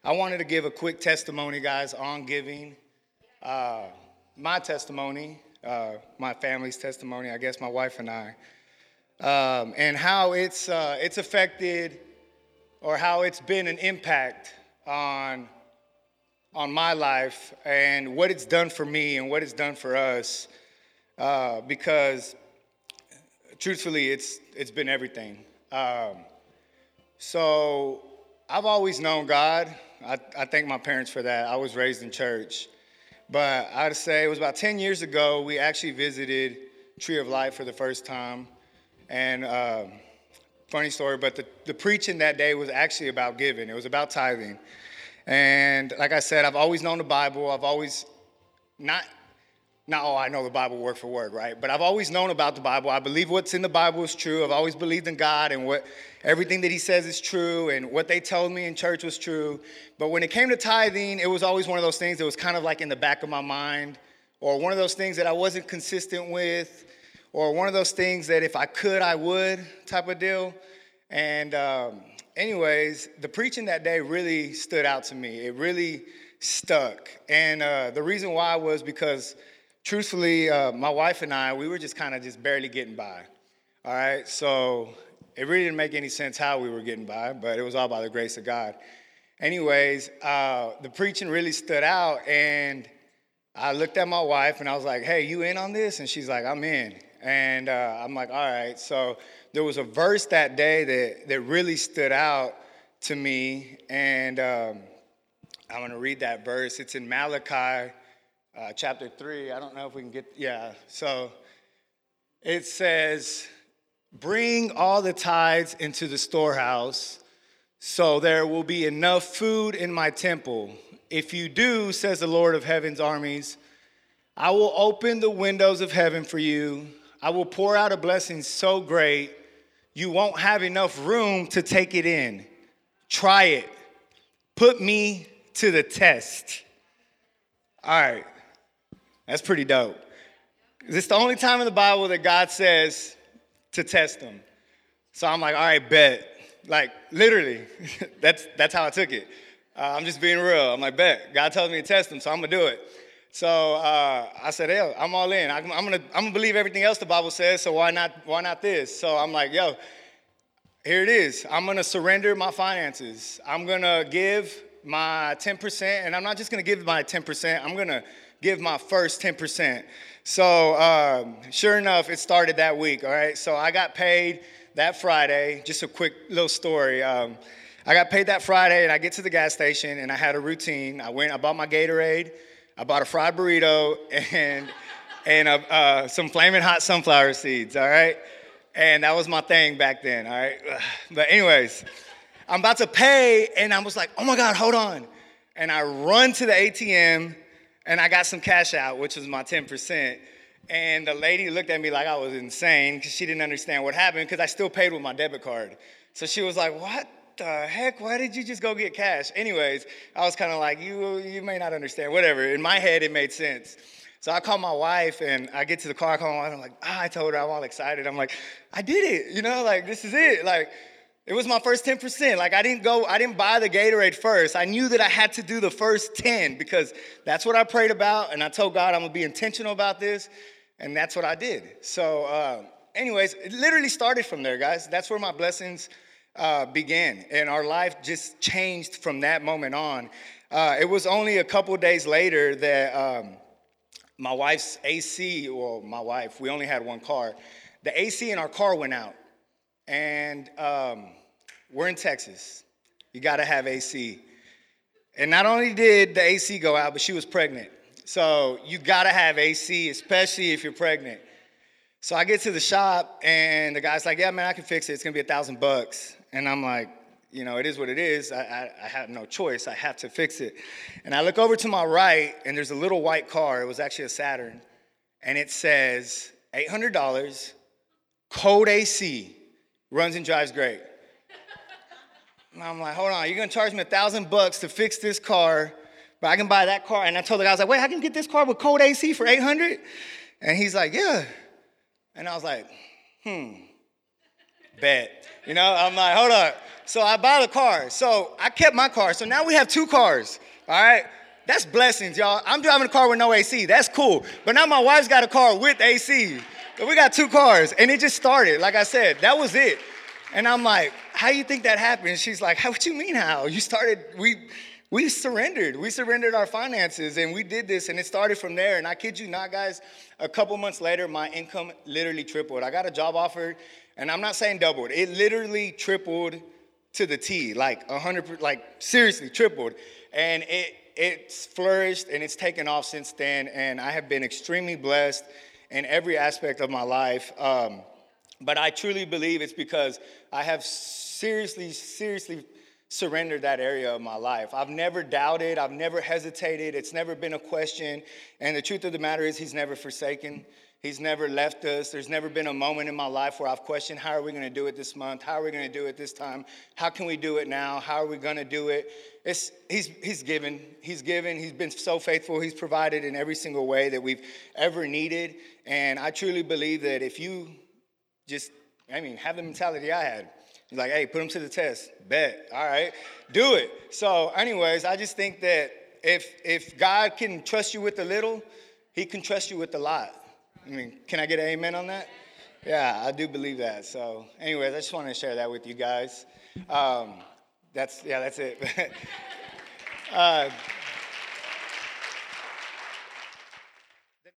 I wanted to give a quick testimony, guys, on giving. My testimony, my family's testimony, I guess my wife and I, and how it's affected or how it's been an impact on my life and what it's done for me and what it's done for us. Because truthfully, it's been everything. So I've always known God. I thank my parents for that. I was raised in church. But I'd say it was about 10 years ago, we actually visited Tree of Life for the first time. And funny story, but the preaching that day was actually about giving. It was about tithing. And like I said, I've always known the Bible. I've always I know the Bible word for word, right? But I've always known about the Bible. I believe what's in the Bible is true. I've always believed in God and everything that he says is true, and what they told me in church was true. But when it came to tithing, it was always one of those things that was kind of like in the back of my mind, or one of those things that I wasn't consistent with, or one of those things that if I could, I would type of deal. And anyways, the preaching that day really stood out to me. It really stuck. And the reason why was because truthfully, my wife and I, we were just kind of just barely getting by, all right? So it really didn't make any sense how we were getting by, but it was all by the grace of God. Anyways, the preaching really stood out, and I looked at my wife, and I was like, hey, you in on this? And she's like, I'm in. And I'm like, all right. So there was a verse that day that really stood out to me, and I'm going to read that verse. It's in Malachi. Chapter 3, I don't know if we can get, So it says, bring all the tithes into the storehouse, so there will be enough food in my temple. If you do, says the Lord of heaven's armies, I will open the windows of heaven for you. I will pour out a blessing so great, you won't have enough room to take it in. Try it. Put me to the test. All right. That's pretty dope. It's the only time in the Bible that God says to test him. So I'm like, all right, bet. Like, literally, that's how I took it. I'm just being real. I'm like, bet. God tells me to test him, so I'm going to do it. So I said, hell, I'm all in. I'm gonna believe everything else the Bible says, so why not this? So I'm like, yo, here it is. I'm going to surrender my finances. I'm going to give my 10%, and I'm not just going to give my 10%. I'm going to give my first 10%. So sure enough, it started that week, all right? So I got paid that Friday. Just a quick little story. I got paid that Friday, and I get to the gas station, and I had a routine. I bought my Gatorade. I bought a fried burrito and some flaming hot sunflower seeds, all right? And that was my thing back then, all right? But anyways, I'm about to pay, and I was like, oh, my God, hold on. And I run to the ATM, and I got some cash out, which was my 10%. And the lady looked at me like I was insane because she didn't understand what happened because I still paid with my debit card. So she was like, what the heck? Why did you just go get cash? Anyways, I was kind of like, you may not understand. Whatever. In my head, it made sense. So I called my wife, and I get to the car. I call my wife. I'm like, I told her. I'm all excited. I'm like, I did it. Like, this is it. Like, it was my first 10%. Like, I didn't buy the Gatorade first. I knew that I had to do the first 10 because that's what I prayed about. And I told God I'm going to be intentional about this. And that's what I did. So anyways, it literally started from there, guys. That's where my blessings began. And our life just changed from that moment on. It was only a couple days later that my wife's AC, we only had one car. The AC in our car went out. And we're in Texas. You got to have AC. And not only did the AC go out, but she was pregnant. So you got to have AC, especially if you're pregnant. So I get to the shop, and the guy's like, yeah, man, I can fix it. It's going to be $1,000. And I'm like, it is what it is. I have no choice. I have to fix it. And I look over to my right, and there's a little white car. It was actually a Saturn. And it says $800, code AC. Runs and drives great. And I'm like, hold on, you're gonna charge me $1,000 to fix this car, but I can buy that car. And I told the guy, I was like, wait, I can get this car with code AC for $800? And he's like, yeah. And I was like, Bet. You know, I'm like, hold up. So I buy the car. So I kept my car. So now we have 2 cars. All right. That's blessings, y'all. I'm driving a car with no AC. That's cool. But now my wife's got a car with AC. So we got 2 cars. And it just started. Like I said, that was it. And I'm like, how you think that happened? She's like, what you mean how? You started, we surrendered. We surrendered our finances and we did this and it started from there. And I kid you not, guys, a couple months later, my income literally tripled. I got a job offer and I'm not saying doubled. It literally tripled to the T, like 100%, like seriously tripled. And it's flourished and it's taken off since then. And I have been extremely blessed in every aspect of my life. But I truly believe it's because I have seriously surrendered that area of my life. I've never doubted. I've never hesitated. It's never been a question. And the truth of the matter is he's never forsaken. He's never left us. There's never been a moment in my life where I've questioned, how are we going to do it this month? How are we going to do it this time? How can we do it now? How are we going to do it? He's given. He's given. He's been so faithful. He's provided in every single way that we've ever needed. And I truly believe that if you have the mentality I had. He's like, hey, put them to the test. Bet. All right. Do it. So anyways, I just think that if God can trust you with a little, he can trust you with a lot. I mean, can I get an amen on that? Yeah, I do believe that. So anyways, I just wanted to share that with you guys. That's it.